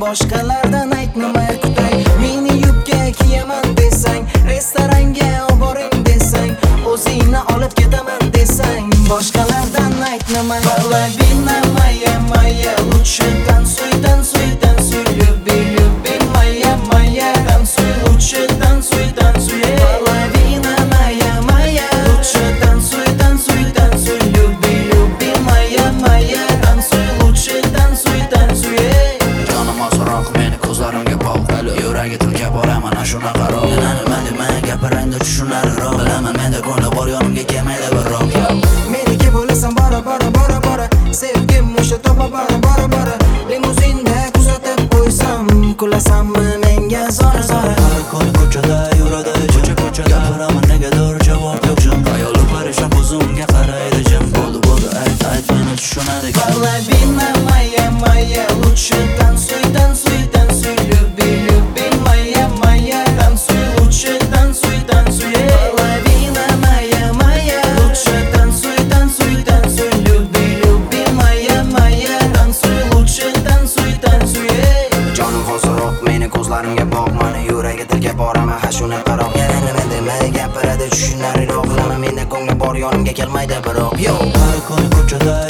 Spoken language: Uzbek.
boshqalardan aytmay kutay. Mini yubka kiyaman desang, restoranga oboring desang, o'zingni olib ketaman desang, boshqalardan aytmay. Половина моя, моя, лучше танцуй, танцуй, танцуй, люби, люби, моя, моя, танцуй, лучше танцуй, танцуй. Половина моя, моя, лучше танцуй, танцуй, танцуй, люби, люби, моя, моя, танцуй, лучше танцуй, танцуй. Jonim ozroq meni ko'zlarimga bog' yuragi tilka boraman ana shunaqa roq. Nima demay gapirangda tushunarliroq. Bilaman menda ko'ngli bor yonimga kelmaydi biroq. Meniki bo'lasan bora bora bora bora, sevgim o'sha topa bora bora bora. Limuzinda kuzatib qo'ysam, kulasanmi menga zora zora. Har kuni ko'chada yuradi ko'cha gapiraman negadir javob yo'q jim. Ayoli parishon ko'zimga qaraydi jim. Bo'ldi ayt meni tushunadi. Половина моя, моя, лучше танцуй, танцуй, танцуй, люби, люби, моя, моя, танцуй, лучше танцуй, танцуй. Половина моя, моя, лучше танцуй, танцуй, танцуй, люби, люби, моя, моя, танцуй, лучше танцуй, танцуй. Jonim hoziroq meni ko'zlarimga bog' mani yuragi tilga boraman ha shunaqa roq. Yana nima demay gapiradi tushunarliroq. Bilaman menda ko'ngli bor yonimga kelmaydi biroq. Har kuni ko'chada